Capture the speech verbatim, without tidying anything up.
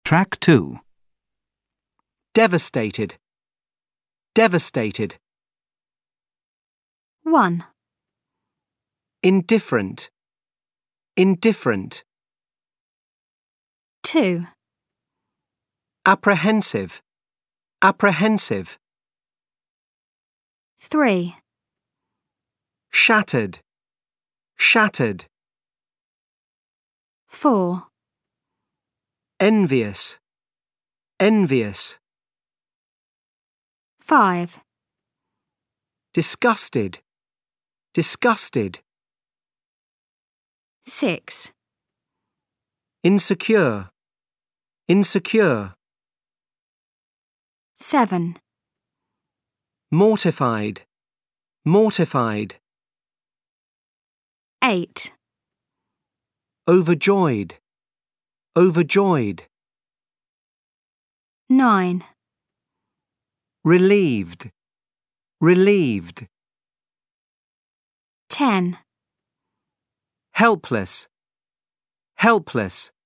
Track two. Devastated. Devastated. one, Indifferent. Indifferent. two, Apprehensive. Apprehensive. three, Shattered. Shattered. four, Envious. Envious. five, Disgusted. Disgusted. six, Insecure. Insecure. seven, Mortified. Mortified. eight, Overjoyed. Overjoyed. nine, Relieved. Relieved. ten, Helpless. Helpless.